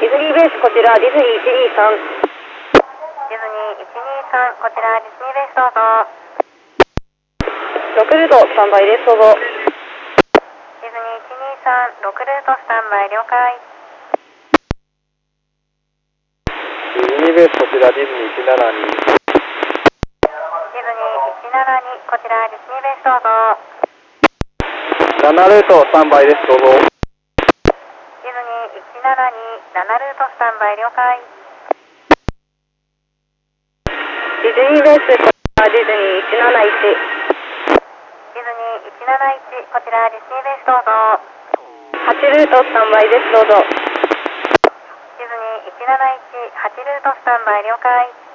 ディズニーベースこちらディズニー123。 ディズニー123、こちらディズニーベースどうぞ。 6ルートスタンバイです、どうぞ。 ディズニー123、6ルートスタンバイ了解。 ディズニーベースこちらディズニー172。 ディズニー172、こちらディズニーベースどうぞ。 7ルートスタンバイです、どうぞ。 ディズニー172、7ルートスタンバイ了解。 ディズニーベースこちらディズニー171。 ディズニー171、こちらディズニーベースどうぞ。 8ルートスタンバイです、どうぞ。 ディズニー171、8ルートスタンバイ了解。